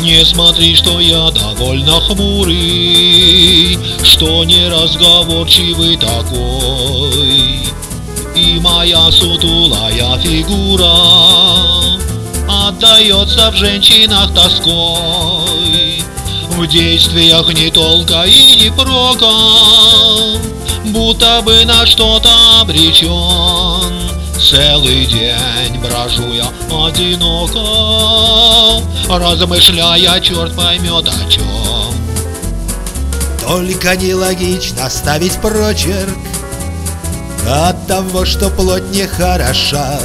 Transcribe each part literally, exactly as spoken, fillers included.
Не смотри, что я довольно хмурый, что неразговорчивый такой, и моя сутулая фигура отдается в женщинах тоской. В действиях ни толка и ни прока, будто бы на что-то обречен. Целый день брожу я одиноко, размышляя, черт поймет о чем. Только нелогично ставить прочерк от того, что плоть не хороша.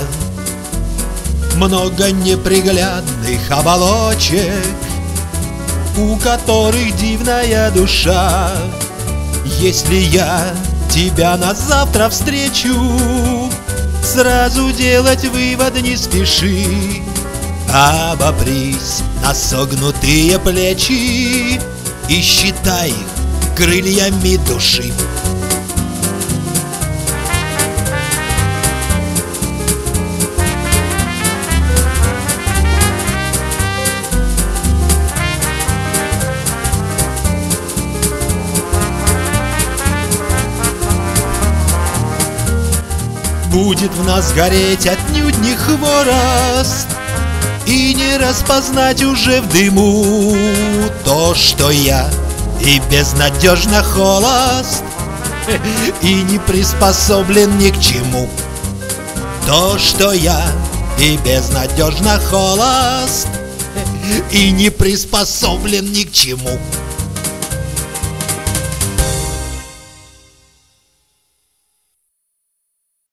Много неприглядных оболочек, у которых дивная душа. Если я тебя на завтра встречу, сразу делать вывод не спеши. Обопрись на согнутые плечи и считай их крыльями души. Будет в нас гореть отнюдь не хворост, и не распознать уже в дыму то, что я и безнадежно холост, и не приспособлен ни к чему. То, что я и безнадежно холост, и не приспособлен ни к чему.